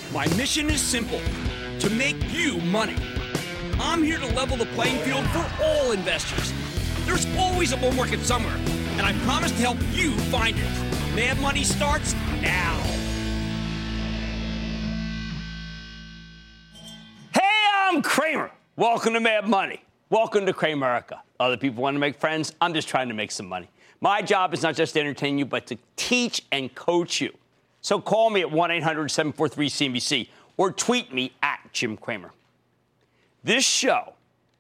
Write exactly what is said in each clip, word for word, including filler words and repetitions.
My mission is simple, to make you money. I'm here to level the playing field for all investors. There's always a bull market somewhere, and I promise to help you find it. Mad Money starts now. Hey, I'm Cramer. Welcome to Mad Money. Welcome to Cramerica. Other people want to make friends. I'm just trying to make some money. My job is not just to entertain you, but to teach and coach you. So call me at one eight hundred seven four three C N B C or tweet me at Jim Cramer. This show,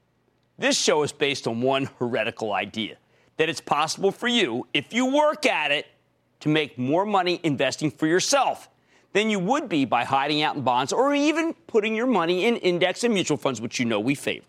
this show is based on one heretical idea, that it's possible for you, if you work at it, to make more money investing for yourself than you would be by hiding out in bonds or even putting your money in index and mutual funds, which you know we favor.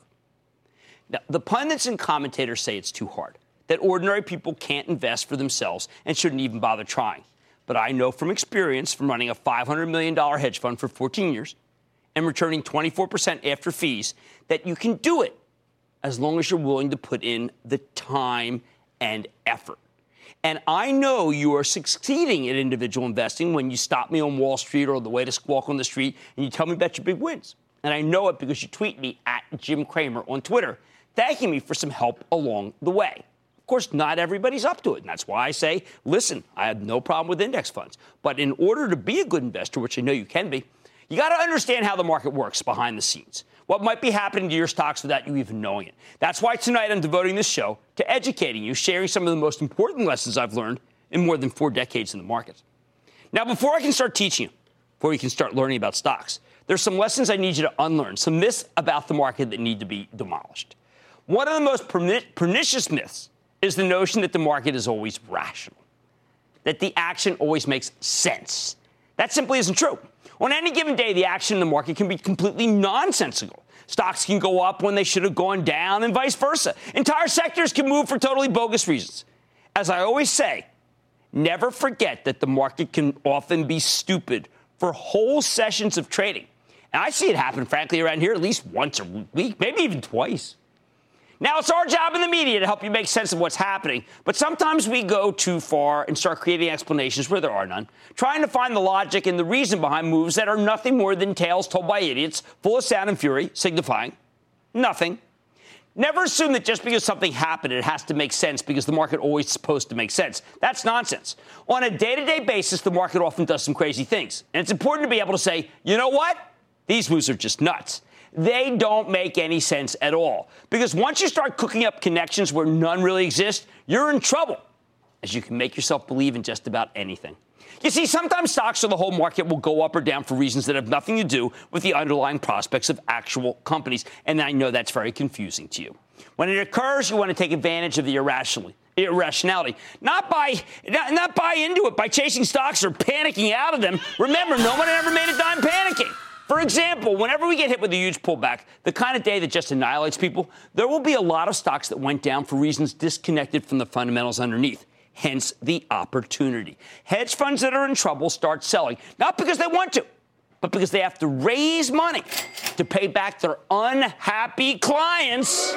Now, the pundits and commentators say it's too hard, that ordinary people can't invest for themselves and shouldn't even bother trying. But I know from experience from running a five hundred million dollars hedge fund for fourteen years and returning twenty-four percent after fees that you can do it as long as you're willing to put in the time and effort. And I know you are succeeding at individual investing when you stop me on Wall Street or the way to squawk on the street and you tell me about your big wins. And I know it because you tweet me at Jim Cramer on Twitter, thanking me for some help along the way. Of course, not everybody's up to it, and that's why I say, listen, I have no problem with index funds. But in order to be a good investor, which I know you can be, you got to understand how the market works behind the scenes, what might be happening to your stocks without you even knowing it. That's why tonight I'm devoting this show to educating you, sharing some of the most important lessons I've learned in more than four decades in the market. Now, before I can start teaching you, before you can start learning about stocks, there's some lessons I need you to unlearn, some myths about the market that need to be demolished. One of the most pernicious myths is the notion that the market is always rational, that the action always makes sense. That simply isn't true. On any given day, the action in the market can be completely nonsensical. Stocks can go up when they should have gone down and vice versa. Entire sectors can move for totally bogus reasons. As I always say, never forget that the market can often be stupid for whole sessions of trading. And I see it happen, frankly, around here at least once a week, maybe even twice. Now, it's our job in the media to help you make sense of what's happening, but sometimes we go too far and start creating explanations where there are none, trying to find the logic and the reason behind moves that are nothing more than tales told by idiots, full of sound and fury, signifying nothing. Never assume that just because something happened, it has to make sense because the market always is supposed to make sense. That's nonsense. On a day-to-day basis, the market often does some crazy things, and it's important to be able to say, you know what? These moves are just nuts. They don't make any sense at all. Because once you start cooking up connections where none really exist, you're in trouble, as you can make yourself believe in just about anything. You see, sometimes stocks or the whole market will go up or down for reasons that have nothing to do with the underlying prospects of actual companies, and I know that's very confusing to you. When it occurs, you want to take advantage of the irrationality. Irrationality, not by not, not buy into it by chasing stocks or panicking out of them. Remember, no one ever made a dime panicking. For example, whenever we get hit with a huge pullback, the kind of day that just annihilates people, there will be a lot of stocks that went down for reasons disconnected from the fundamentals underneath, hence the opportunity. Hedge funds that are in trouble start selling, not because they want to, but because they have to raise money to pay back their unhappy clients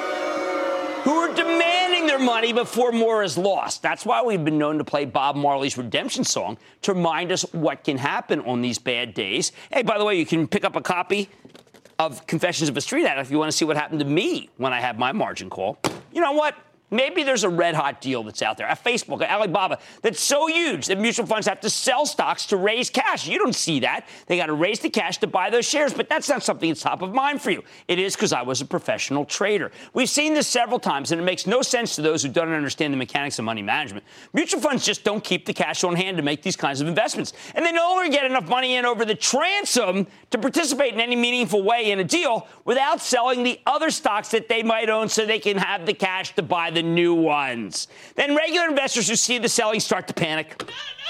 who are demanding their money before more is lost. That's why we've been known to play Bob Marley's Redemption Song to remind us what can happen on these bad days. Hey, by the way, you can pick up a copy of Confessions of a Street Addict if you want to see what happened to me when I had my margin call. You know what? Maybe there's a red-hot deal that's out there, a Facebook, a Alibaba, that's so huge that mutual funds have to sell stocks to raise cash. You don't see that. They got to raise the cash to buy those shares, but that's not something that's top of mind for you. It is because I was a professional trader. We've seen this several times, and it makes no sense to those who don't understand the mechanics of money management. Mutual funds just don't keep the cash on hand to make these kinds of investments, and they no longer get enough money in over the transom to participate in any meaningful way in a deal without selling the other stocks that they might own so they can have the cash to buy the new ones. Then regular investors who see the selling start to panic.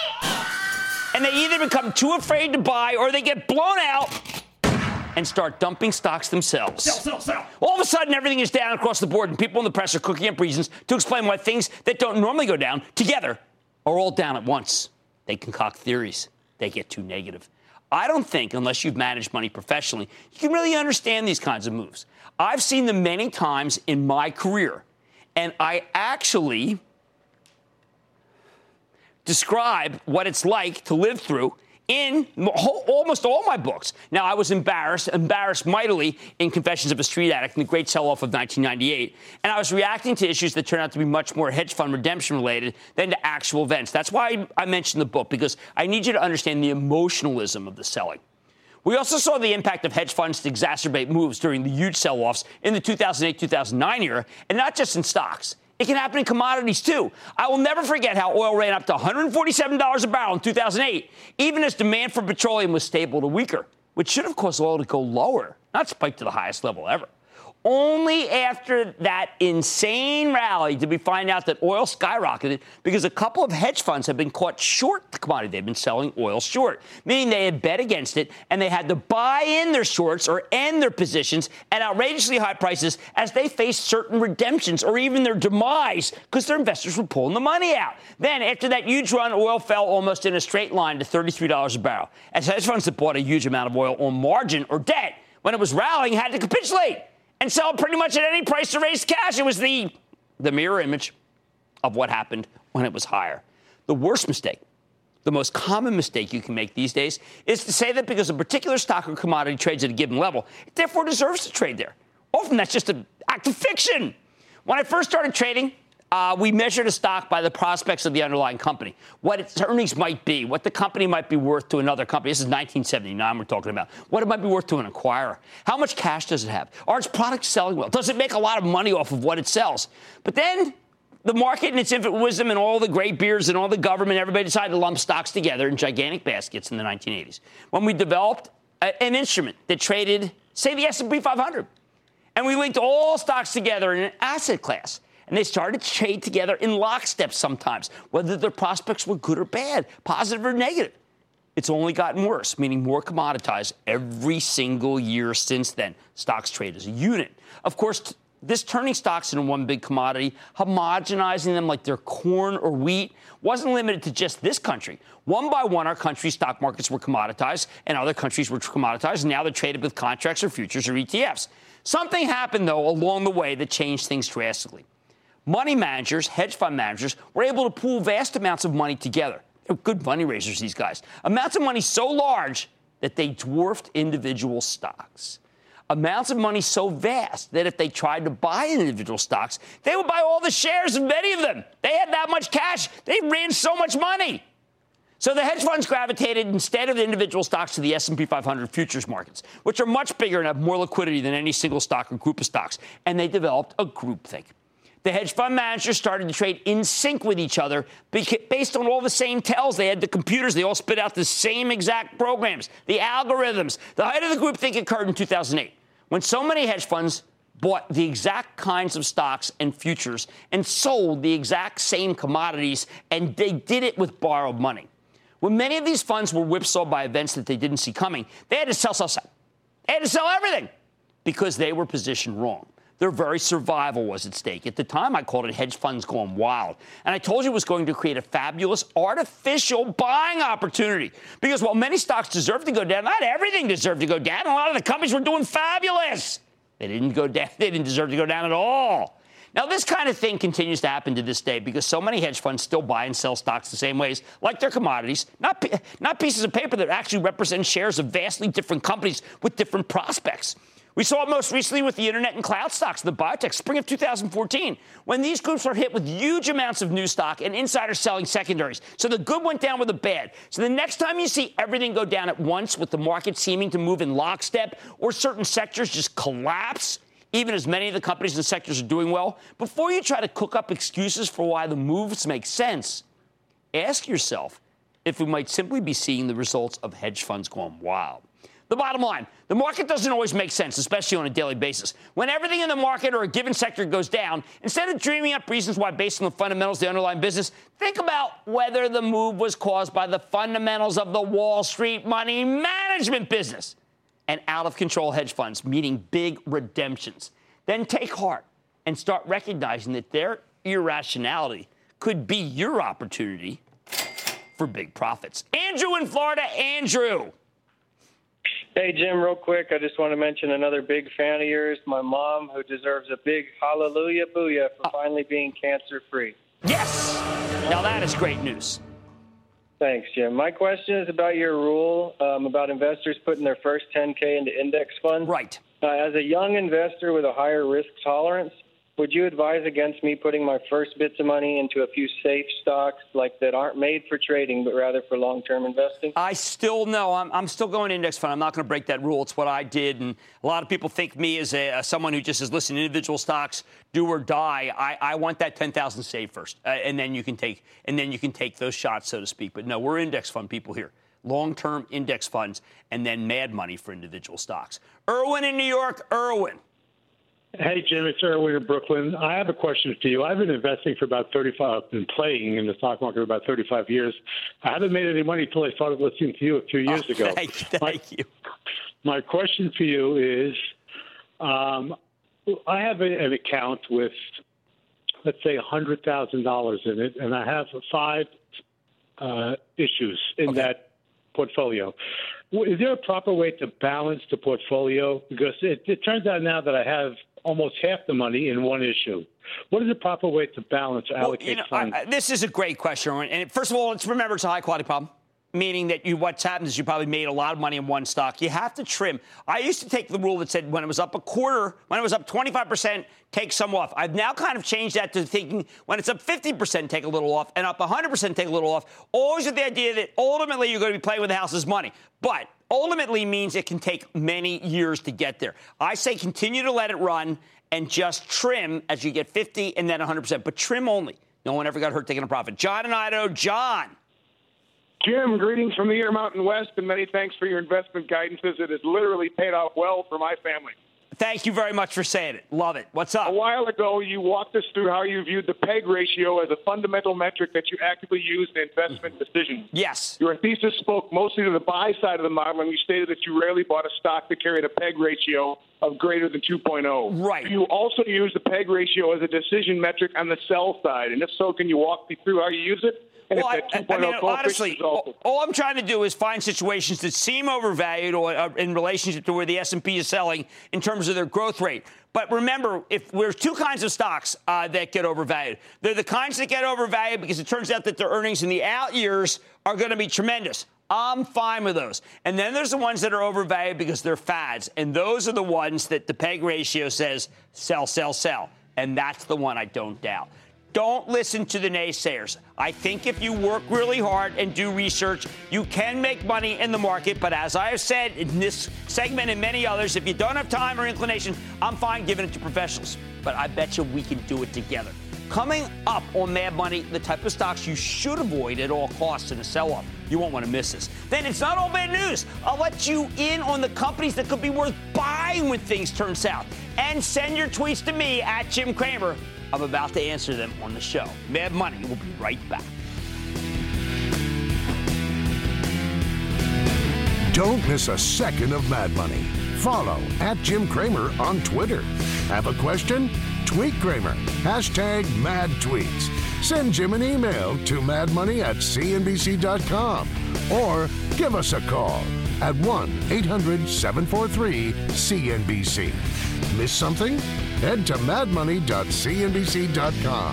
And they either become too afraid to buy or they get blown out and start dumping stocks themselves. Sell, sell, sell. All of a sudden, everything is down across the board, and people in the press are cooking up reasons to explain why things that don't normally go down together are all down at once. They concoct theories. They get too negative. I don't think, unless you've managed money professionally, you can really understand these kinds of moves. I've seen them many times in my career. And I actually describe what it's like to live through in almost all my books. Now, I was embarrassed, embarrassed mightily in Confessions of a Street Addict in the great sell-off of nineteen ninety-eight, and I was reacting to issues that turned out to be much more hedge fund redemption related than to actual events. That's why I mentioned the book, because I need you to understand the emotionalism of the selling. We also saw the impact of hedge funds to exacerbate moves during the huge sell-offs in the two thousand eight two thousand nine era, and not just in stocks. It can happen in commodities, too. I will never forget how oil ran up to one hundred forty-seven dollars a barrel in two thousand eight, even as demand for petroleum was stable to weaker, which should have caused oil to go lower, not spike to the highest level ever. Only after that insane rally did we find out that oil skyrocketed because a couple of hedge funds had been caught short the commodity. They've been selling oil short, meaning they had bet against it, and they had to buy in their shorts or end their positions at outrageously high prices as they faced certain redemptions or even their demise because their investors were pulling the money out. Then, after that huge run, oil fell almost in a straight line to thirty-three dollars a barrel, as hedge funds that bought a huge amount of oil on margin or debt when it was rallying had to capitulate and sell pretty much at any price to raise cash. It was the, the mirror image of what happened when it was higher. The worst mistake, the most common mistake you can make these days, is to say that because a particular stock or commodity trades at a given level, it therefore deserves to trade there. Often that's just an act of fiction. When I first started trading, Uh, we measured a stock by the prospects of the underlying company, what its earnings might be, what the company might be worth to another company. This is nineteen seventy-nine we're talking about. What it might be worth to an acquirer. How much cash does it have? Are its products selling well? Does it make a lot of money off of what it sells? But then the market in its infinite wisdom and all the great beers and all the government, everybody decided to lump stocks together in gigantic baskets in the nineteen eighties. When we developed a, an instrument that traded, say, the S and P five hundred, and we linked all stocks together in an asset class. And they started to trade together in lockstep sometimes, whether their prospects were good or bad, positive or negative. It's only gotten worse, meaning more commoditized every single year since then. Stocks trade as a unit. Of course, t- this turning stocks into one big commodity, homogenizing them like they're corn or wheat, wasn't limited to just this country. One by one, our country's stock markets were commoditized, and other countries were commoditized, and now they're traded with contracts or futures or E T Fs. Something happened, though, along the way that changed things drastically. Money managers, hedge fund managers, were able to pool vast amounts of money together. They're good money raisers, these guys. Amounts of money so large that they dwarfed individual stocks. Amounts of money so vast that if they tried to buy individual stocks, they would buy all the shares of many of them. They had that much cash. They ran so much money. So the hedge funds gravitated instead of the individual stocks to the S and P five hundred futures markets, which are much bigger and have more liquidity than any single stock or group of stocks. And they developed a groupthink. The hedge fund managers started to trade in sync with each other based on all the same tells. They had the computers. They all spit out the same exact programs, the algorithms. The height of the groupthink occurred in two thousand eight, when so many hedge funds bought the exact kinds of stocks and futures and sold the exact same commodities, and they did it with borrowed money. When many of these funds were whipsawed by events that they didn't see coming, they had to sell, sell, sell. They had to sell everything because they were positioned wrong. Their very survival was at stake. At the time, I called it hedge funds gone wild. And I told you it was going to create a fabulous artificial buying opportunity. Because while many stocks deserve to go down, not everything deserved to go down. A lot of the companies were doing fabulous. They didn't go down. They didn't deserve to go down at all. Now, this kind of thing continues to happen to this day because so many hedge funds still buy and sell stocks the same ways, like their commodities, not, not pieces of paper that actually represent shares of vastly different companies with different prospects. We saw it most recently with the internet and cloud stocks, the biotech, spring of two thousand fourteen, when these groups were hit with huge amounts of new stock and insiders selling secondaries. So the good went down with the bad. So the next time you see everything go down at once with the market seeming to move in lockstep or certain sectors just collapse, even as many of the companies and sectors are doing well, before you try to cook up excuses for why the moves make sense, ask yourself if we might simply be seeing the results of hedge funds gone wild. The bottom line, the market doesn't always make sense, especially on a daily basis. When everything in the market or a given sector goes down, instead of dreaming up reasons why based on the fundamentals of the underlying business, think about whether the move was caused by the fundamentals of the Wall Street money management business and out-of-control hedge funds, meaning big redemptions. Then take heart and start recognizing that their irrationality could be your opportunity for big profits. Andrew in Florida. Andrew. Hey, Jim, real quick, I just want to mention another big fan of yours, my mom, who deserves a big hallelujah booyah for finally being cancer-free. Yes! Now that is great news. Thanks, Jim. My question is about your rule um, about investors putting their first ten K into index funds. Right. Uh, as a young investor with a higher risk tolerance, would you advise against me putting my first bits of money into a few safe stocks like that aren't made for trading, but rather for long-term investing? I still know. I'm, I'm still going index fund. I'm not going to break that rule. It's what I did. And a lot of people think me as a, uh, someone who just is listening to individual stocks, do or die. I, I want that ten thousand saved first. Uh, and then you can take and then you can take those shots, so to speak. But no, we're index fund people here. Long-term index funds and then mad money for individual stocks. Irwin in New York. Irwin. Hey, Jim, it's Erwin in Brooklyn. I have a question for you. I've been investing for about thirty-five, I've been playing in the stock market for about thirty-five years. I haven't made any money until I started listening to you a few years oh, ago. Thank, thank my, you. My question for you is, um, I have a, an account with, let's say, one hundred thousand dollars in it, and I have five uh, issues in okay. that portfolio. Is there a proper way to balance the portfolio? Because it, it turns out now that I have almost half the money in one issue. What is the proper way to balance or allocate well, you know, funds? I, this is a great question. And first of all, let's remember it's a high-quality problem, meaning that you what's happened is you probably made a lot of money in one stock. You have to trim. I used to take the rule that said when it was up a quarter, when it was up twenty-five percent, take some off. I've now kind of changed that to thinking when it's up fifty percent, take a little off, and up one hundred percent, take a little off, always with the idea that ultimately you're going to be playing with the house's money. But ultimately means it can take many years to get there. I say continue to let it run and just trim as you get fifty and then one hundred percent, but trim only. No one ever got hurt taking a profit. John and Idaho. John. Jim, greetings from the Intermountain West, and many thanks for your investment guidances. It has literally paid off well for my family. Thank you very much for saying it. Love it. What's up? A while ago, you walked us through how you viewed the PEG ratio as a fundamental metric that you actively use in investment decisions. Yes. Your thesis spoke mostly to the buy side of the model, and you stated that you rarely bought a stock that carried a PEG ratio of greater than two point oh. Right. Do you also use the PEG ratio as a decision metric on the sell side? And if so, can you walk me through how you use it? And well, if that I, I mean, honestly, also- all I'm trying to do is find situations that seem overvalued or uh, in relationship to where the S and P is selling in terms of their growth rate. But remember, if there's two kinds of stocks uh, that get overvalued. They're the kinds that get overvalued because it turns out that their earnings in the out years are going to be tremendous. I'm fine with those. And then there's the ones that are overvalued because they're fads. And those are the ones that the PEG ratio says sell, sell, sell. And that's the one I don't doubt. Don't listen to the naysayers. I think if you work really hard and do research, you can make money in the market. But as I have said in this segment and many others, if you don't have time or inclination, I'm fine giving it to professionals. But I bet you we can do it together. Coming up on Mad Money, the type of stocks you should avoid at all costs in a sell-off. You won't want to miss this. Then it's not all bad news. I'll let you in on the companies that could be worth buying when things turn south. And send your tweets to me at Jim Cramer. I'm about to answer them on the show. Mad Money will be right back. Don't miss a second of Mad Money. Follow at Jim Cramer on Twitter. Have a question? Tweet Cramer. Hashtag Mad Tweets. Send Jim an email to madmoney at c n b c dot com or give us a call at one eight hundred seven four three C N B C. Miss something? Head to mad money dot c n b c dot com.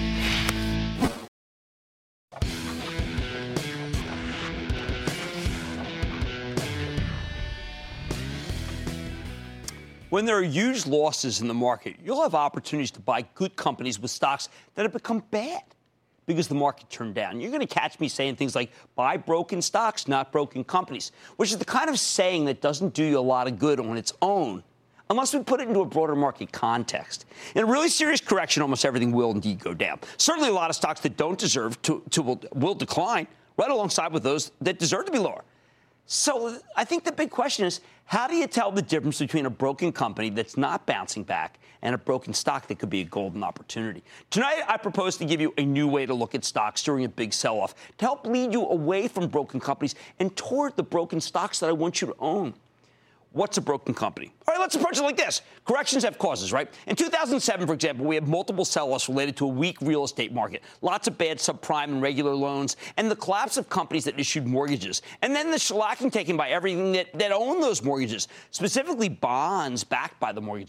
When there are huge losses in the market, you'll have opportunities to buy good companies with stocks that have become bad because the market turned down. You're going to catch me saying things like, buy broken stocks, not broken companies, which is the kind of saying that doesn't do you a lot of good on its own unless we put it into a broader market context. In a really serious correction, almost everything will indeed go down. Certainly a lot of stocks that don't deserve to, to will, will decline right alongside with those that deserve to be lower. So I think the big question is, how do you tell the difference between a broken company that's not bouncing back and a broken stock that could be a golden opportunity? Tonight, I propose to give you a new way to look at stocks during a big sell-off to help lead you away from broken companies and toward the broken stocks that I want you to own. What's a broken company? All right, let's approach it like this. Corrections have causes, right? In two thousand seven, for example, we had multiple sell-offs related to a weak real estate market, lots of bad subprime and regular loans, and the collapse of companies that issued mortgages. And then the shellacking taken by everything that, that owned those mortgages, specifically bonds backed by the mortgages.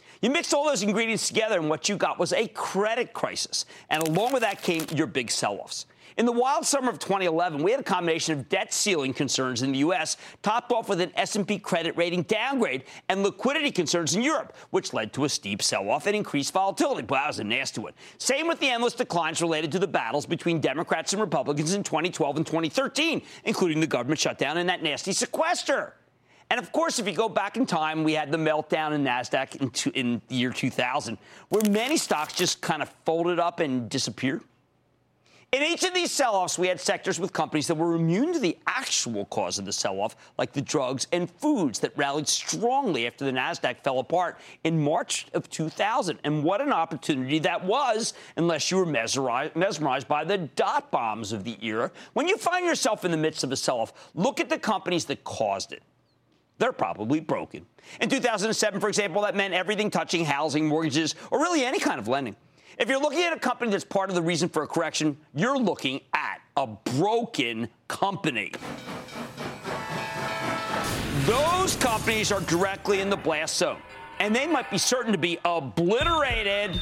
You mix all those ingredients together, and what you got was a credit crisis. And along with that came your big sell-offs. In the wild summer of twenty eleven, we had a combination of debt ceiling concerns in the U S, topped off with an S and P credit rating downgrade and liquidity concerns in Europe, which led to a steep sell-off and increased volatility. But that was a nasty one. Same with the endless declines related to the battles between Democrats and Republicans in twenty twelve and twenty thirteen, including the government shutdown and that nasty sequester. And, of course, if you go back in time, we had the meltdown in NASDAQ in, two, in the year two thousand, where many stocks just kind of folded up and disappeared. In each of these sell-offs, we had sectors with companies that were immune to the actual cause of the sell-off, like the drugs and foods that rallied strongly after the NASDAQ fell apart in March of two thousand. And what an opportunity that was, unless you were mesmerized, mesmerized by the dot bombs of the era. When you find yourself in the midst of a sell-off, look at the companies that caused it. They're probably broken. In two thousand seven, for example, that meant everything touching housing, mortgages, or really any kind of lending. If you're looking at a company that's part of the reason for a correction, you're looking at a broken company. Those companies are directly in the blast zone, and they might be certain to be obliterated.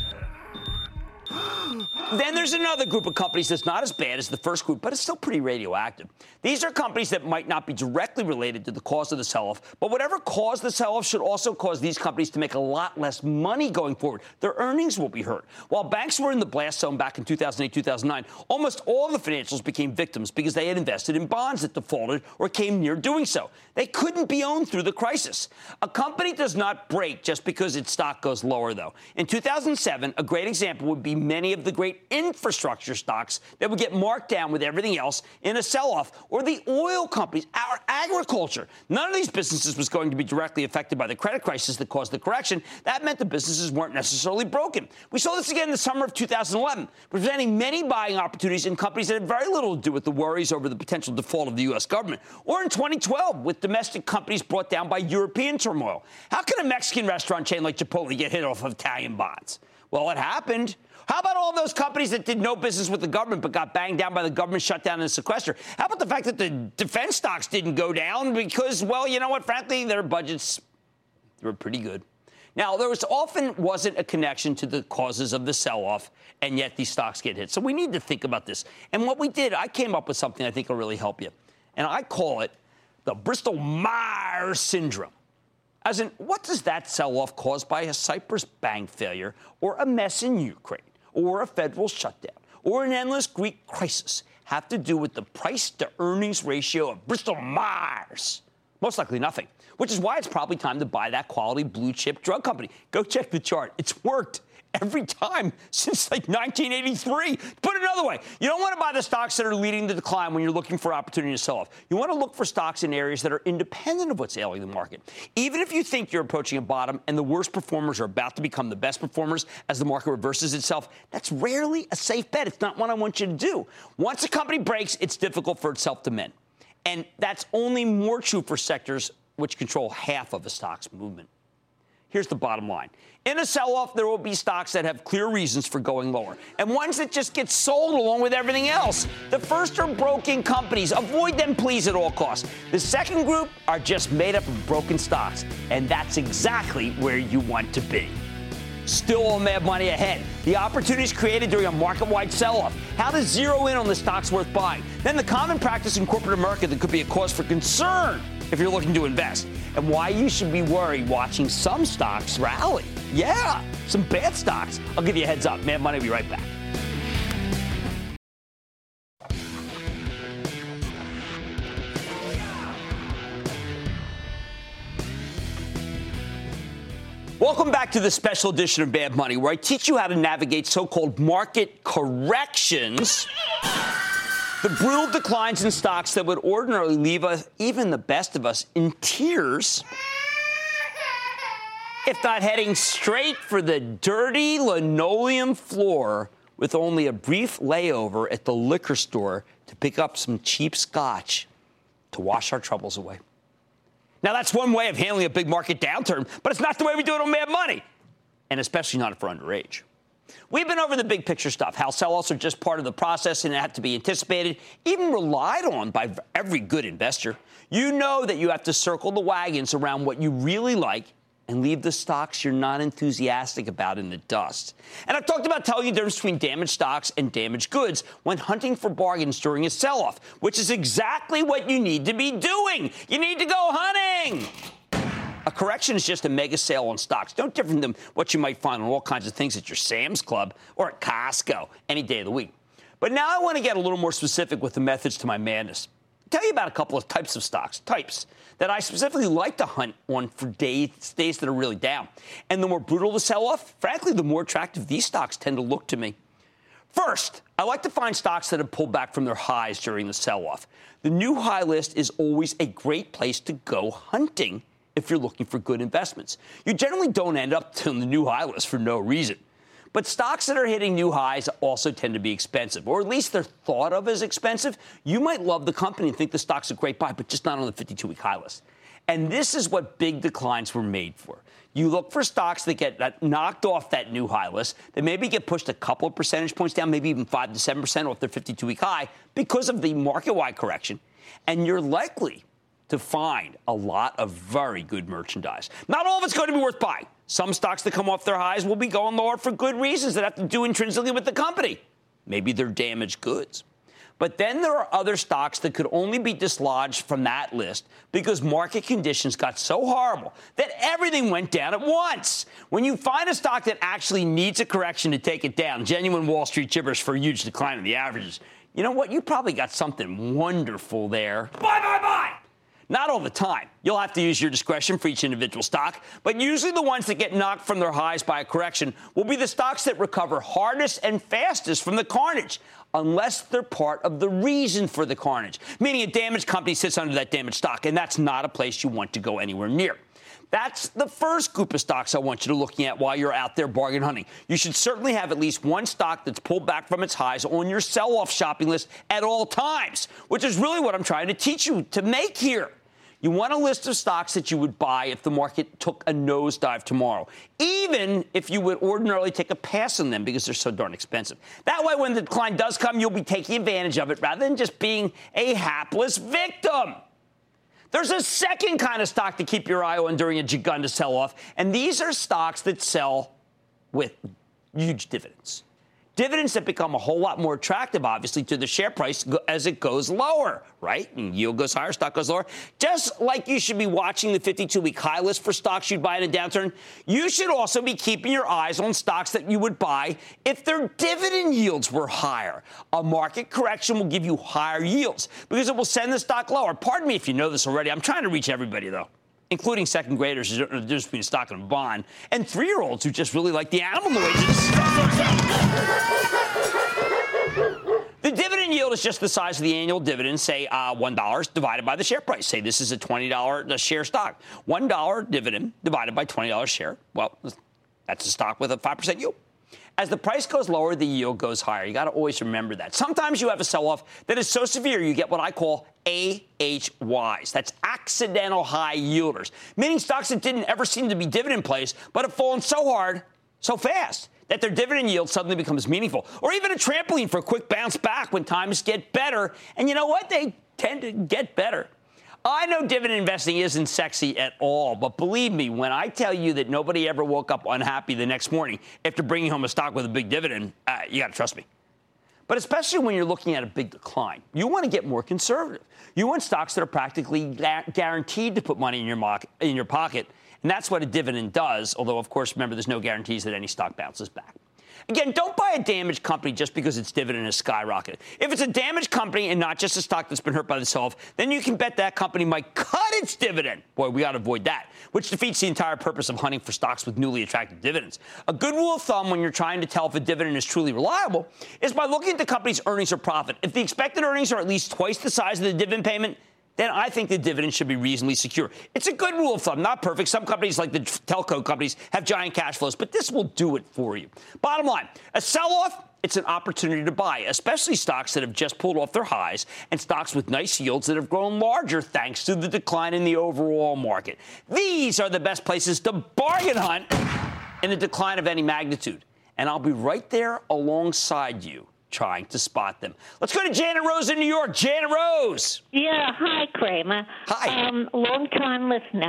Then there's another group of companies that's not as bad as the first group, but it's still pretty radioactive. These are companies that might not be directly related to the cause of the sell-off, but whatever caused the sell-off should also cause these companies to make a lot less money going forward. Their earnings will be hurt. While banks were in the blast zone back in two thousand eight, two thousand nine, almost all the financials became victims because they had invested in bonds that defaulted or came near doing so. They couldn't be owned through the crisis. A company does not break just because its stock goes lower, though. In two thousand seven, a great example would be many of the great infrastructure stocks that would get marked down with everything else in a sell-off, or the oil companies, our agriculture. None of these businesses was going to be directly affected by the credit crisis that caused the correction. That meant the businesses weren't necessarily broken. We saw this again in the summer of two thousand eleven, presenting many buying opportunities in companies that had very little to do with the worries over the potential default of the U S government, or in twenty twelve with domestic companies brought down by European turmoil. How can a Mexican restaurant chain like Chipotle get hit off of Italian bonds? Well, it happened. How about all those companies that did no business with the government but got banged down by the government shutdown and sequester? How about the fact that the defense stocks didn't go down because, well, you know what, frankly, their budgets were pretty good. Now, there was often wasn't a connection to the causes of the sell-off, and yet these stocks get hit. So we need to think about this. And what we did, I came up with something I think will really help you. And I call it the Bristol-Myers syndrome. As in, what does that sell-off caused by a Cyprus bank failure or a mess in Ukraine or a federal shutdown or an endless Greek crisis have to do with the price-to-earnings ratio of Bristol-Myers? Most likely nothing, which is why it's probably time to buy that quality blue-chip drug company. Go check the chart. It's worked every time since like nineteen eighty-three. Put it another way, you don't want to buy the stocks that are leading the decline when you're looking for opportunity to sell off. You want to look for stocks in areas that are independent of what's ailing the market. Even if you think you're approaching a bottom and the worst performers are about to become the best performers as the market reverses itself, that's rarely a safe bet. It's not what I want you to do. Once a company breaks, it's difficult for itself to mend. And that's only more true for sectors which control half of a stock's movement. Here's the bottom line. In a sell-off, there will be stocks that have clear reasons for going lower, and ones that just get sold along with everything else. The first are broken companies. Avoid them, please, at all costs. The second group are just made up of broken stocks, and that's exactly where you want to be. Still on Mad Money ahead. The opportunities created during a market-wide sell-off. How to zero in on the stocks worth buying. Then the common practice in corporate America that could be a cause for concern if you're looking to invest. And why you should be worried watching some stocks rally. Yeah, some bad stocks. I'll give you a heads up. Mad Money will be right back. Welcome back to the special edition of Mad Money, where I teach you how to navigate so-called market corrections, the brutal declines in stocks that would ordinarily leave us, even the best of us, in tears, if not heading straight for the dirty linoleum floor with only a brief layover at the liquor store to pick up some cheap scotch to wash our troubles away. Now, that's one way of handling a big market downturn, but it's not the way we do it on Mad Money, and especially not for underage. We've been over the big picture stuff, how sell-offs are just part of the process and have to be anticipated, even relied on by every good investor. You know that you have to circle the wagons around what you really like and leave the stocks you're not enthusiastic about in the dust. And I've talked about telling you the difference between damaged stocks and damaged goods when hunting for bargains during a sell-off, which is exactly what you need to be doing. You need to go hunting. A correction is just a mega sale on stocks, no different than what you might find on all kinds of things at your Sam's Club or at Costco any day of the week. But now I want to get a little more specific with the methods to my madness. I'll tell you about a couple of types of stocks, types, that I specifically like to hunt on for days, days that are really down. And the more brutal the sell-off, frankly, the more attractive these stocks tend to look to me. First, I like to find stocks that have pulled back from their highs during the sell-off. The new high list is always a great place to go hunting if you're looking for good investments. You generally don't end up on the new high list for no reason. But stocks that are hitting new highs also tend to be expensive, or at least they're thought of as expensive. You might love the company and think the stock's a great buy, but just not on the fifty-two-week high list. And this is what big declines were made for. You look for stocks that get knocked off that new high list, that maybe get pushed a couple of percentage points down, maybe even five to seven percent off their fifty-two-week high because of the market-wide correction. And you're likely to find a lot of very good merchandise. Not all of it's going to be worth buying. Some stocks that come off their highs will be going lower for good reasons that have to do intrinsically with the company. Maybe they're damaged goods. But then there are other stocks that could only be dislodged from that list because market conditions got so horrible that everything went down at once. When you find a stock that actually needs a correction to take it down, genuine Wall Street gibberish for a huge decline in the averages, you know what? You probably got something wonderful there. Buy, buy, buy! Not all the time. You'll have to use your discretion for each individual stock, but usually the ones that get knocked from their highs by a correction will be the stocks that recover hardest and fastest from the carnage, unless they're part of the reason for the carnage, meaning a damaged company sits under that damaged stock, and that's not a place you want to go anywhere near. That's the first group of stocks I want you to look at while you're out there bargain hunting. You should certainly have at least one stock that's pulled back from its highs on your sell-off shopping list at all times, which is really what I'm trying to teach you to make here. You want a list of stocks that you would buy if the market took a nosedive tomorrow, even if you would ordinarily take a pass on them because they're so darn expensive. That way, when the decline does come, you'll be taking advantage of it rather than just being a hapless victim. There's a second kind of stock to keep your eye on during a gigunda sell-off, and these are stocks that sell with huge dividends. Dividends that become a whole lot more attractive, obviously, to the share price as it goes lower, right? And yield goes higher, stock goes lower. Just like you should be watching the fifty-two-week high list for stocks you'd buy in a downturn, you should also be keeping your eyes on stocks that you would buy if their dividend yields were higher. A market correction will give you higher yields because it will send the stock lower. Pardon me if you know this already. I'm trying to reach everybody, though, including second graders who don't know the difference between a stock and a bond, and three-year-olds who just really like the animal noises. The dividend yield is just the size of the annual dividend, say uh, one dollar divided by the share price. Say this is a twenty dollars a share stock. one dollar dividend divided by twenty dollars share. Well, that's a stock with a five percent yield. As the price goes lower, the yield goes higher. You got to always remember that. Sometimes you have a sell-off that is so severe you get what I call A H Ys. That's accidental high yielders, meaning stocks that didn't ever seem to be dividend plays but have fallen so hard, so fast, that their dividend yield suddenly becomes meaningful, or even a trampoline for a quick bounce back when times get better. And you know what? They tend to get better. I know dividend investing isn't sexy at all, but believe me, when I tell you that nobody ever woke up unhappy the next morning after bringing home a stock with a big dividend, uh, you got to trust me. But especially when you're looking at a big decline, you want to get more conservative. You want stocks that are practically gu- guaranteed to put money in your, mo- in your pocket, and that's what a dividend does, although, of course, remember, there's no guarantees that any stock bounces back. Again, don't buy a damaged company just because its dividend has skyrocketed. If it's a damaged company and not just a stock that's been hurt by the sell-off, then you can bet that company might cut its dividend. Boy, we got to avoid that, which defeats the entire purpose of hunting for stocks with newly attractive dividends. A good rule of thumb when you're trying to tell if a dividend is truly reliable is by looking at the company's earnings or profit. If the expected earnings are at least twice the size of the dividend payment, then I think the dividend should be reasonably secure. It's a good rule of thumb, not perfect. Some companies, like the telco companies, have giant cash flows, but this will do it for you. Bottom line, a sell-off, it's an opportunity to buy, especially stocks that have just pulled off their highs and stocks with nice yields that have grown larger thanks to the decline in the overall market. These are the best places to bargain hunt in a decline of any magnitude. And I'll be right there alongside you, trying to spot them. Let's go to Janet Rose in New York. Janet Rose. Yeah, hi, Cramer. Hi. Um, long-time listener.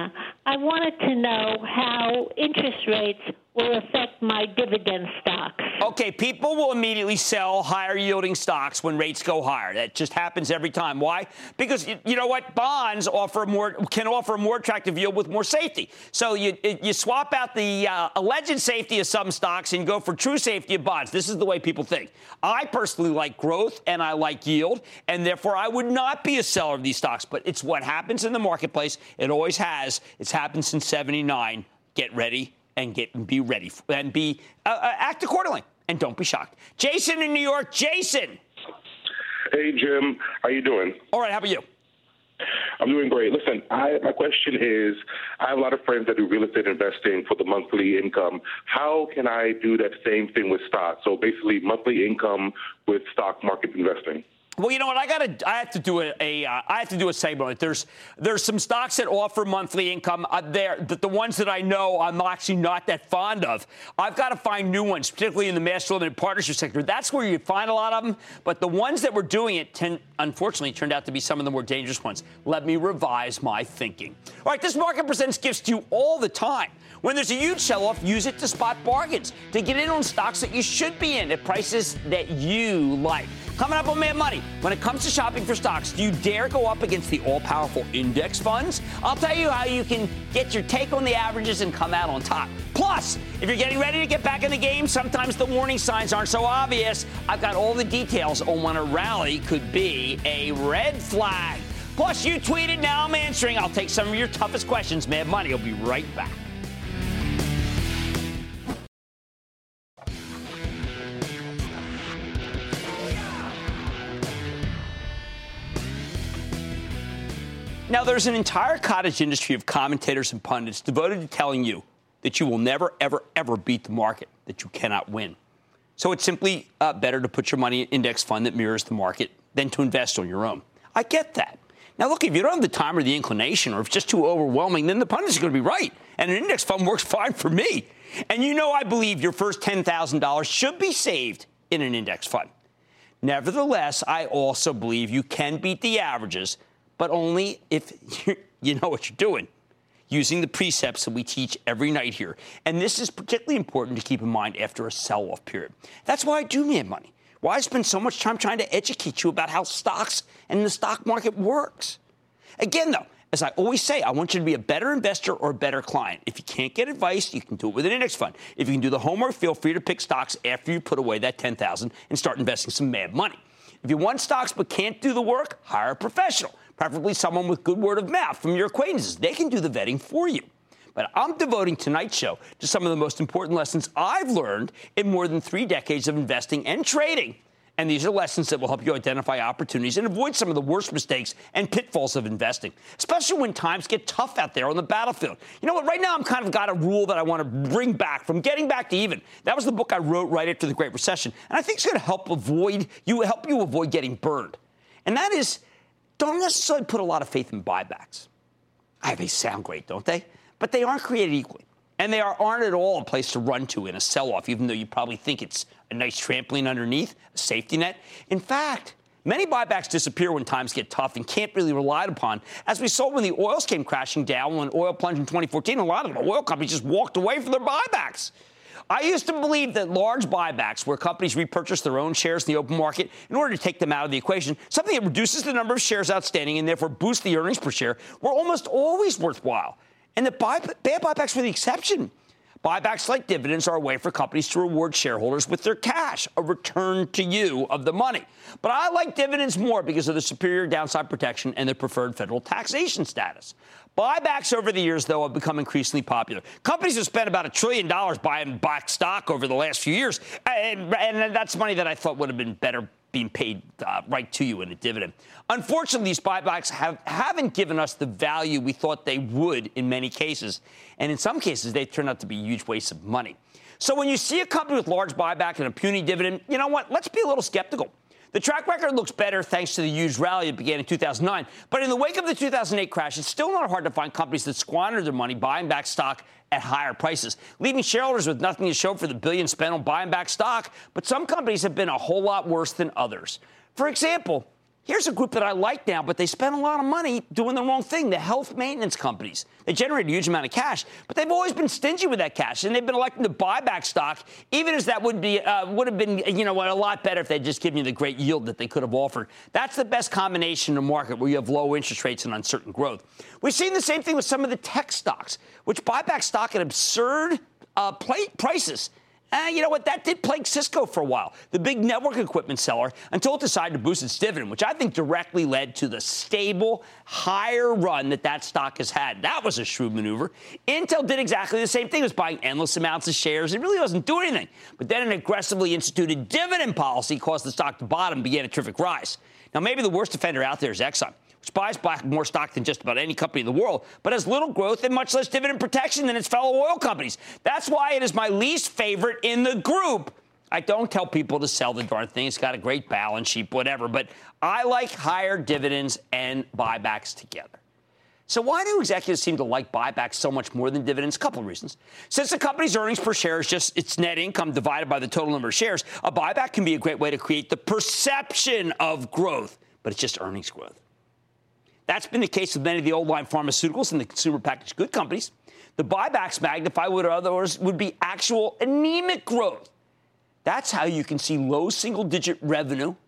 I wanted to know how interest rates will affect my dividend stocks. Okay, people will immediately sell higher-yielding stocks when rates go higher. That just happens every time. Why? Because, you, you know what? Bonds offer more can offer a more attractive yield with more safety. So you you swap out the uh, alleged safety of some stocks and go for true safety of bonds. This is the way people think. I personally like growth and I like yield, and therefore I would not be a seller of these stocks. But it's what happens in the marketplace. It always has. It's happened since seventy-nine. Get ready. And get and be ready and be uh, uh, act accordingly, and don't be shocked. Jason in New York, Jason. Hey Jim, how you doing? All right, how about you? I'm doing great. Listen, I, my question is, I have a lot of friends that do real estate investing for the monthly income. How can I do that same thing with stocks? So basically, monthly income with stock market investing. Well, you know what? I got to. I have to do a. a uh, I have to do a segment. There's there's some stocks that offer monthly income. Uh, there, the, the ones that I know I'm actually not that fond of. I've got to find new ones, particularly in the master limited partnership sector. That's where you find a lot of them. But the ones that were doing it, tend, unfortunately, turned out to be some of the more dangerous ones. Let me revise my thinking. All right, this market presents gifts to you all the time. When there's a huge sell-off, use it to spot bargains, to get in on stocks that you should be in at prices that you like. Coming up on Mad Money, when it comes to shopping for stocks, do you dare go up against the all-powerful index funds? I'll tell you how you can get your take on the averages and come out on top. Plus, if you're getting ready to get back in the game, sometimes the warning signs aren't so obvious. I've got all the details on when a rally could be a red flag. Plus, you tweeted, now I'm answering. I'll take some of your toughest questions. Mad Money will be right back. Now, there's an entire cottage industry of commentators and pundits devoted to telling you that you will never, ever, ever beat the market, that you cannot win. So it's simply uh, better to put your money in an index fund that mirrors the market than to invest on your own. I get that. Now, look, if you don't have the time or the inclination, or if it's just too overwhelming, then the pundits are going to be right. And an index fund works fine for me. And you know I believe your first ten thousand dollars should be saved in an index fund. Nevertheless, I also believe you can beat the averages, but only if you know what you're doing, using the precepts that we teach every night here. And this is particularly important to keep in mind after a sell-off period. That's why I do Mad Money, why I spend so much time trying to educate you about how stocks and the stock market works. Again, though, as I always say, I want you to be a better investor or a better client. If you can't get advice, you can do it with an index fund. If you can do the homework, feel free to pick stocks after you put away that ten thousand dollars and start investing some Mad Money. If you want stocks but can't do the work, hire a professional. Preferably someone with good word of mouth from your acquaintances. They can do the vetting for you. But I'm devoting tonight's show to some of the most important lessons I've learned in more than three decades of investing and trading. And these are lessons that will help you identify opportunities and avoid some of the worst mistakes and pitfalls of investing, especially when times get tough out there on the battlefield. You know what? Right now, I'm kind of got a rule that I want to bring back from getting back to even. That was the book I wrote right after the Great Recession. And I think it's going to help avoid you, help you avoid getting burned. And that is, don't necessarily put a lot of faith in buybacks. I, they sound great, don't they? But they aren't created equally. And they are, aren't at all a place to run to in a sell-off, even though you probably think it's a nice trampoline underneath, a safety net. In fact, many buybacks disappear when times get tough and can't really be relied upon, as we saw when the oils came crashing down, when oil plunged in twenty fourteen. A lot of the oil companies just walked away from their buybacks. I used to believe that large buybacks, where companies repurchase their own shares in the open market in order to take them out of the equation, something that reduces the number of shares outstanding and therefore boosts the earnings per share, were almost always worthwhile. And the buy, bad buybacks were the exception. Buybacks, like dividends, are a way for companies to reward shareholders with their cash, a return to you of the money. But I like dividends more because of the superior downside protection and their preferred federal taxation status. Buybacks over the years, though, have become increasingly popular. Companies have spent about a trillion dollars buying back stock over the last few years, and, and that's money that I thought would have been better being paid uh, right to you in a dividend. Unfortunately, these buybacks have, haven't given us the value we thought they would in many cases, and in some cases, they turn out to be huge wastes of money. So when you see a company with large buyback and a puny dividend, you know what? Let's be a little skeptical. The track record looks better thanks to the huge rally that began in two thousand nine. But in the wake of the two thousand eight crash, it's still not hard to find companies that squander their money buying back stock at higher prices, leaving shareholders with nothing to show for the billions spent on buying back stock. But some companies have been a whole lot worse than others. For example, Here's a group that I like now, but they spend a lot of money doing the wrong thing. The health maintenance companies. They generate a huge amount of cash, but they've always been stingy with that cash, and they've been electing to buy back stock, even as that would be uh, would have been, you know, a lot better if they'd just given you the great yield that they could have offered. That's the best combination in the market where you have low interest rates and uncertain growth. We've seen the same thing with some of the tech stocks, which buy back stock at absurd uh, play- prices. Uh, you know what? That did plague Cisco for a while, the big network equipment seller, until it decided to boost its dividend, which I think directly led to the stable, higher run that that stock has had. That was a shrewd maneuver. Intel did exactly the same thing. It was buying endless amounts of shares. It really wasn't doing anything. But then an aggressively instituted dividend policy caused the stock to bottom and began a terrific rise. Now, maybe the worst offender out there is Exxon, which buys back more stock than just about any company in the world, but has little growth and much less dividend protection than its fellow oil companies. That's why it is my least favorite in the group. I don't tell people to sell the darn thing. It's got a great balance sheet, whatever, but I like higher dividends and buybacks together. So why do executives seem to like buybacks so much more than dividends? A couple of reasons. Since the company's earnings per share is just its net income divided by the total number of shares, a buyback can be a great way to create the perception of growth, but it's just earnings growth. That's been the case with many of the old-line pharmaceuticals and the consumer packaged good companies. The buybacks magnify what otherwise would be actual anemic growth. That's how you can see low single-digit revenue.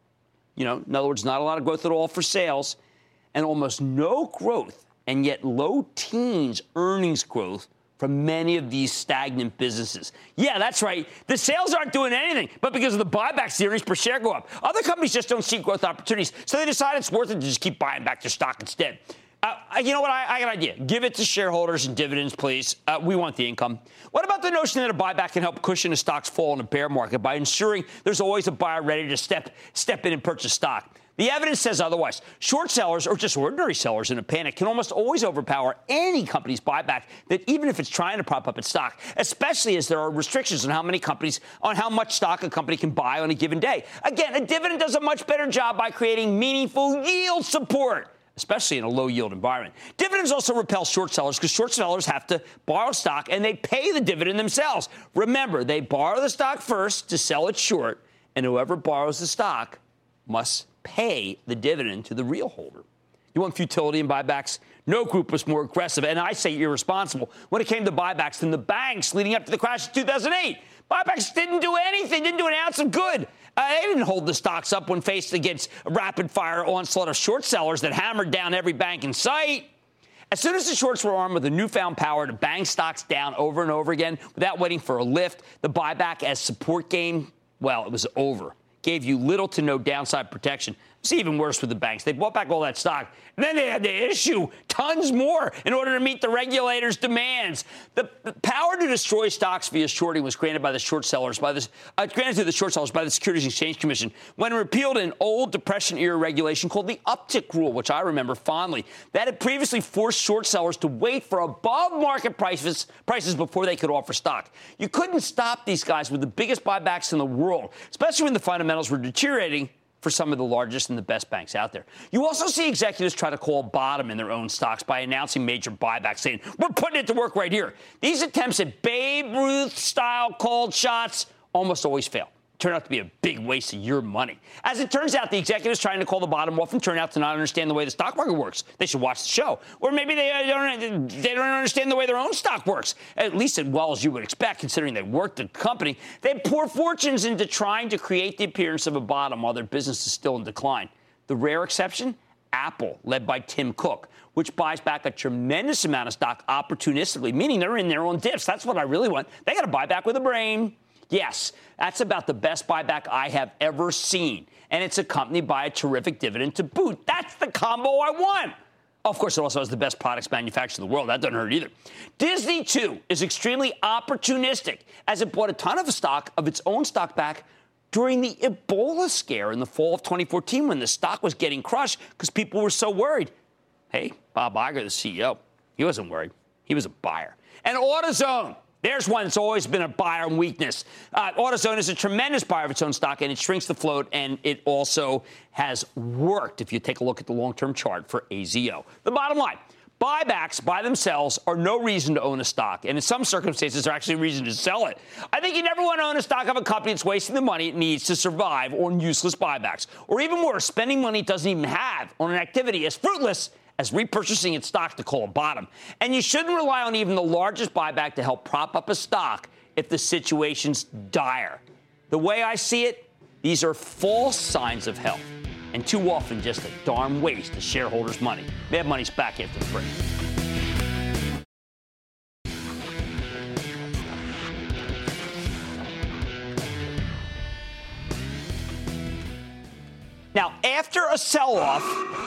You know, in other words, not a lot of growth at all for sales, and almost no growth, and yet low teens earnings growth from many of these stagnant businesses. Yeah, that's right. The sales aren't doing anything, but because of the buybacks, the earnings per share go up. Other companies just don't see growth opportunities, so they decide it's worth it to just keep buying back their stock instead. Uh, you know what? I, I got an idea. Give it to shareholders and dividends, please. Uh, we want the income. What about the notion that a buyback can help cushion a stock's fall in a bear market by ensuring there's always a buyer ready to step step in and purchase stock? The evidence says otherwise. Short sellers, or just ordinary sellers in a panic, can almost always overpower any company's buyback, that even if it's trying to prop up its stock, especially as there are restrictions on how many companies, on how much stock a company can buy on a given day. Again, a dividend does a much better job by creating meaningful yield support, especially in a low-yield environment. Dividends also repel short sellers because short sellers have to borrow stock and they pay the dividend themselves. Remember, they borrow the stock first to sell it short, and whoever borrows the stock must pay the dividend to the real holder. You want futility in buybacks? No group was more aggressive, and I say irresponsible, when it came to buybacks than the banks leading up to the crash of two thousand eight. Buybacks didn't do anything, didn't do an ounce of good. Uh, they didn't hold the stocks up when faced against a rapid-fire onslaught of short sellers that hammered down every bank in sight. As soon as the shorts were armed with a newfound power to bang stocks down over and over again without waiting for a lift, the buyback as support game, well, it was over. Gave you little to no downside protection. It's even worse with the banks. They bought back all that stock, and then they had to issue tons more in order to meet the regulators' demands. The, the power to destroy stocks via shorting was granted by the short sellers, by this, uh, granted to the short sellers by the Securities and Exchange Commission when it repealed an old Depression-era regulation called the uptick rule, which I remember fondly. That had previously forced short sellers to wait for above-market prices, prices before they could offer stock. You couldn't stop these guys with the biggest buybacks in the world, especially when the fundamentals were deteriorating for some of the largest and the best banks out there. You also see executives try to call bottom in their own stocks by announcing major buybacks, saying, we're putting it to work right here. These attempts at Babe Ruth-style called shots almost always fail. Turn out to be a big waste of your money. As it turns out, the executives trying to call the bottom often turn out to not understand the way the stock market works. They should watch the show. Or maybe they don't, they don't understand the way their own stock works, at least as well as you would expect, considering they worked the company. They pour fortunes into trying to create the appearance of a bottom while their business is still in decline. The rare exception? Apple, led by Tim Cook, which buys back a tremendous amount of stock opportunistically, meaning they're in their own dips. That's what I really want. They got to buy back with a brain. Yes, that's about the best buyback I have ever seen, and it's accompanied by a terrific dividend to boot. That's the combo I want. Of course, it also has the best products manufactured in the world. That doesn't hurt either. Disney, too, is extremely opportunistic, as it bought a ton of stock of its own stock back during the Ebola scare in the fall of twenty fourteen, when the stock was getting crushed because people were so worried. Hey, Bob Iger, the C E O, he wasn't worried. He was a buyer. And AutoZone. There's one that's always been a buyer in weakness. Uh, AutoZone is a tremendous buyer of its own stock, and it shrinks the float, and it also has worked, if you take a look at the long-term chart for A Z O. The bottom line, Buybacks by themselves are no reason to own a stock, and in some circumstances are actually a reason to sell it. I think you never want to own a stock of a company that's wasting the money it needs to survive on useless buybacks, or even worse, spending money it doesn't even have on an activity as fruitless as repurchasing its stock to call a bottom. And you shouldn't rely on even the largest buyback to help prop up a stock if the situation's dire. The way I see it, these are false signs of health, and too often just a darn waste of shareholders' money. Mad Money's back after the break. Now, after a sell-off,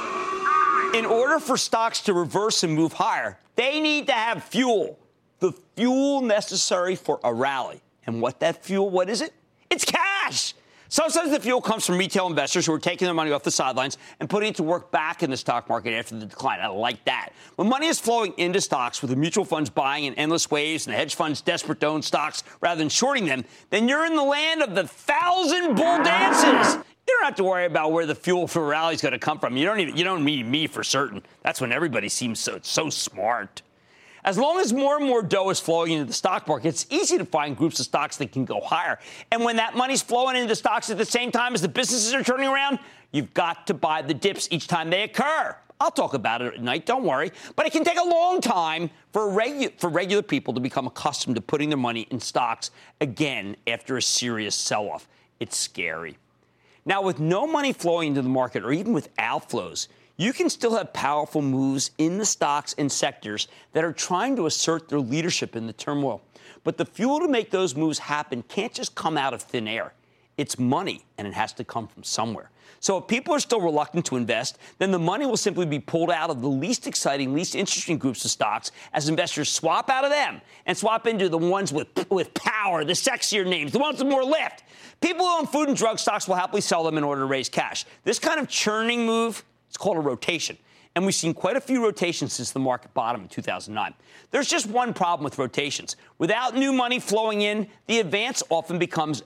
in order for stocks to reverse and move higher, they need to have fuel, the fuel necessary for a rally. And what that fuel, what is it? It's cash. Sometimes the fuel comes from retail investors who are taking their money off the sidelines and putting it to work back in the stock market after the decline. I like that. When money is flowing into stocks with the mutual funds buying in endless waves and the hedge funds desperate to own stocks rather than shorting them, then you're in the land of the thousand bull dances. You don't have to worry about where the fuel for rally is going to come from. You don't even you don't need me for certain. That's when everybody seems so so smart. As long as more and more dough is flowing into the stock market, it's easy to find groups of stocks that can go higher. And when that money's flowing into stocks at the same time as the businesses are turning around, you've got to buy the dips each time they occur. I'll talk about it at night, don't worry. But it can take a long time for, regu- for regular people to become accustomed to putting their money in stocks again after a serious sell-off. It's scary. Now, with no money flowing into the market or even with outflows, you can still have powerful moves in the stocks and sectors that are trying to assert their leadership in the turmoil. But the fuel to make those moves happen can't just come out of thin air. It's money, and it has to come from somewhere. So if people are still reluctant to invest, then the money will simply be pulled out of the least exciting, least interesting groups of stocks as investors swap out of them and swap into the ones with, with power, the sexier names, the ones with more lift. People who own food and drug stocks will happily sell them in order to raise cash. This kind of churning move, it's called a rotation. And we've seen quite a few rotations since the market bottom in two thousand nine. There's just one problem with rotations. Without new money flowing in, the advance often becomes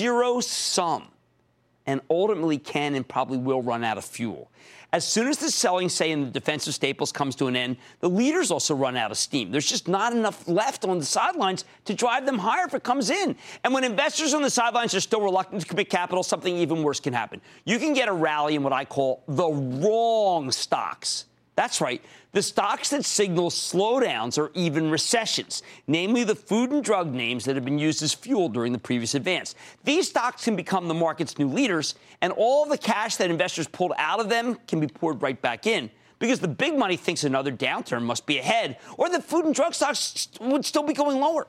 zero-sum and ultimately can and probably will run out of fuel. As soon as the selling, say, in the defensive staples comes to an end, the leaders also run out of steam. There's just not enough left on the sidelines to drive them higher if it comes in. And when investors on the sidelines are still reluctant to commit capital, something even worse can happen. You can get a rally in what I call the wrong stocks. That's right, the stocks that signal slowdowns or even recessions, namely the food and drug names that have been used as fuel during the previous advance. These stocks can become the market's new leaders, and all the cash that investors pulled out of them can be poured right back in, because the big money thinks another downturn must be ahead, or the food and drug stocks would still be going lower.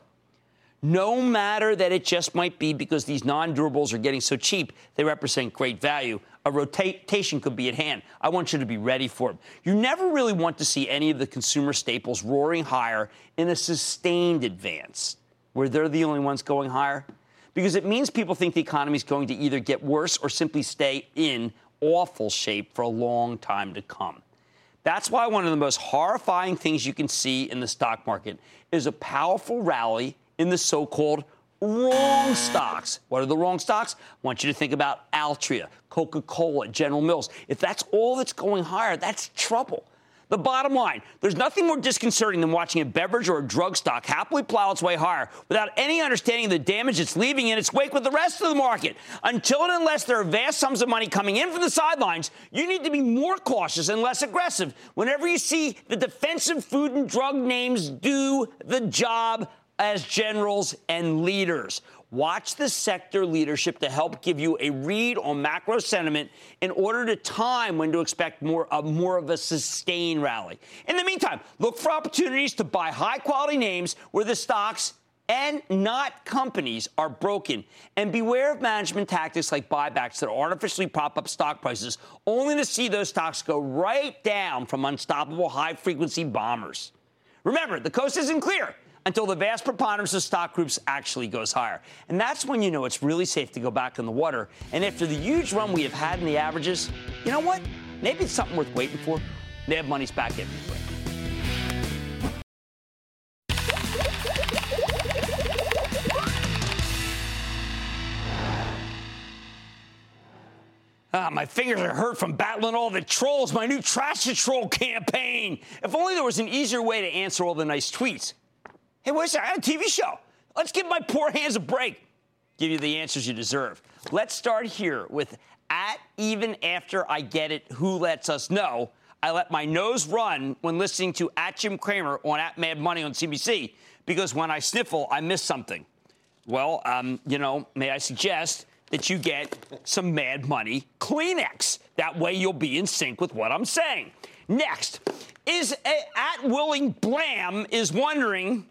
No matter that it just might be because these non-durables are getting so cheap, they represent great value. A rotation could be at hand. I want you to be ready for it. You never really want to see any of the consumer staples roaring higher in a sustained advance, where they're the only ones going higher, because it means people think the economy is going to either get worse or simply stay in awful shape for a long time to come. That's why one of the most horrifying things you can see in the stock market is a powerful rally in the so-called wrong stocks. What are the wrong stocks? I want you to think about Altria, Coca-Cola, General Mills. If that's all that's going higher, that's trouble. The bottom line, there's nothing more disconcerting than watching a beverage or a drug stock happily plow its way higher without any understanding of the damage it's leaving in its wake with the rest of the market. Until and unless there are vast sums of money coming in from the sidelines, you need to be more cautious and less aggressive whenever you see the defensive food and drug names do the job as generals and leaders. Watch the sector leadership to help give you a read on macro sentiment in order to time when to expect more of, more of a sustained rally. In the meantime, look for opportunities to buy high-quality names where the stocks and not companies are broken. And beware of management tactics like buybacks that artificially prop up stock prices, only to see those stocks go right down from unstoppable high-frequency bombers. Remember, the coast isn't clear until the vast preponderance of stock groups actually goes higher. And that's when you know it's really safe to go back in the water. And after the huge run we have had in the averages, you know what? Maybe it's something worth waiting for. Mad Money's back after the break. Ah, my fingers are hurt from battling all the trolls, my new Trash the Troll campaign. If only there was an easier way to answer all the nice tweets. Hey, wait a second, I have a T V show. Let's give my poor hands a break. Give you the answers you deserve. Let's start here with at even after I get it, who lets us know. I let my nose run when listening to at Jim Cramer on at Mad Money on C B C because when I sniffle, I miss something. Well, um, you know, may I suggest that you get some Mad Money Kleenex. That way you'll be in sync with what I'm saying. Next is a, at Willing Blam is wondering,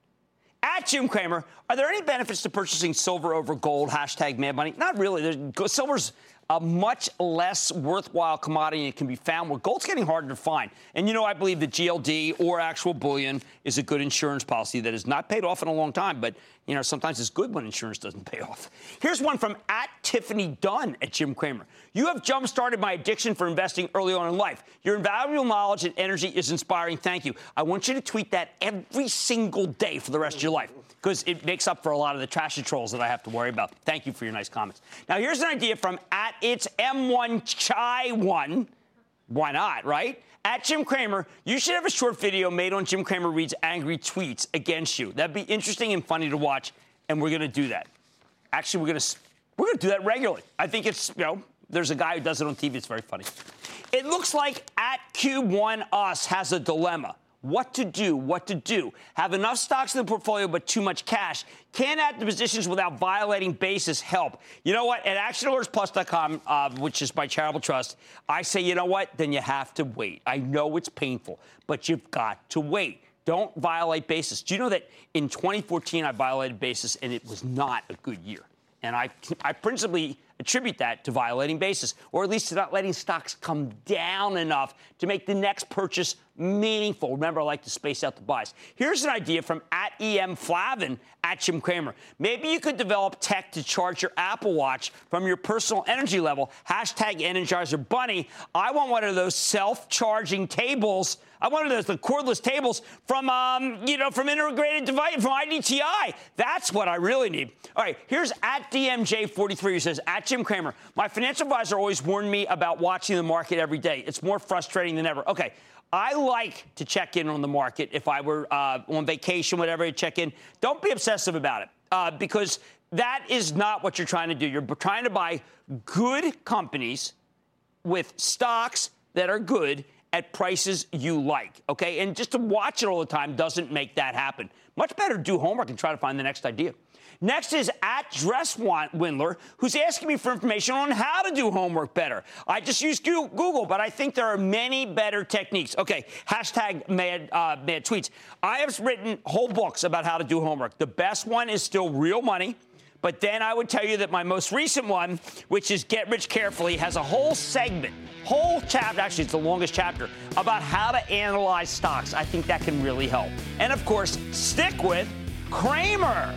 at Jim Cramer, are there any benefits to purchasing silver over gold? Hashtag Mad Money. Not really. There's, silver's a much less worthwhile commodity and it can be found where gold's getting harder to find. And, you know, I believe that G L D or actual bullion is a good insurance policy that has not paid off in a long time. But, you know, sometimes it's good when insurance doesn't pay off. Here's one from at Tiffany Dunn at Jim Cramer. You have jump-started my addiction for investing early on in life. Your invaluable knowledge and energy is inspiring. Thank you. I want you to tweet that every single day for the rest of your life, because it makes up for a lot of the trashy trolls that I have to worry about. Thank you for your nice comments. Now, here's an idea from at it's M one Chai one. Why not, right? At Jim Cramer, you should have a short video made on Jim Cramer reads angry tweets against you. That'd be interesting and funny to watch, and we're going to do that. Actually, we're going to we're going to do that regularly. I think it's, you know, there's a guy who does it on T V. It's very funny. It looks like at Cube One Us has a dilemma. What to do, what to do. Have enough stocks in the portfolio but too much cash. Can't add the positions without violating basis help. You know what? At action alerts plus dot com, uh, which is my charitable trust, I say, you know what? Then you have to wait. I know it's painful, but you've got to wait. Don't violate basis. Do you know that in twenty fourteen I violated basis and it was not a good year? And I, I principally attribute that to violating basis, or at least to not letting stocks come down enough to make the next purchase meaningful. Remember, I like to space out the buys. Here's an idea from at E M Flavin at Jim Cramer. Maybe you could develop tech to charge your Apple Watch from your personal energy level. Hashtag Energizer Bunny. I want one of those self-charging tables. I want one of those the cordless tables from, um, you know, from Integrated Device, from I D T I. That's what I really need. All right, here's at D M J forty-three who says, at Jim Cramer, my financial advisor always warned me about watching the market every day. It's more frustrating than ever. Okay, I like to check in on the market if I were uh, on vacation, whatever, check in. Don't be obsessive about it uh, because that is not what you're trying to do. You're trying to buy good companies with stocks that are good at prices you like, okay? And just to watch it all the time doesn't make that happen. Much better do homework and try to find the next idea. Next is at Dress Windler, who's asking me for information on how to do homework better. I just use Google, but I think there are many better techniques. Okay, hashtag mad, uh, mad tweets. I have written whole books about how to do homework. The best one is still Real Money. But then I would tell you that my most recent one, which is Get Rich Carefully, has a whole segment, whole chapter, actually it's the longest chapter, about how to analyze stocks. I think that can really help. And, of course, stick with Cramer.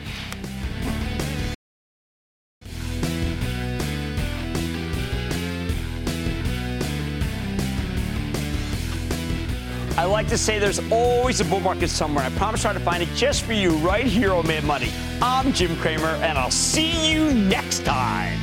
I like to say there's always a bull market somewhere. I promise to try to find it just for you right here on Mad Money. I'm Jim Cramer, and I'll see you next time.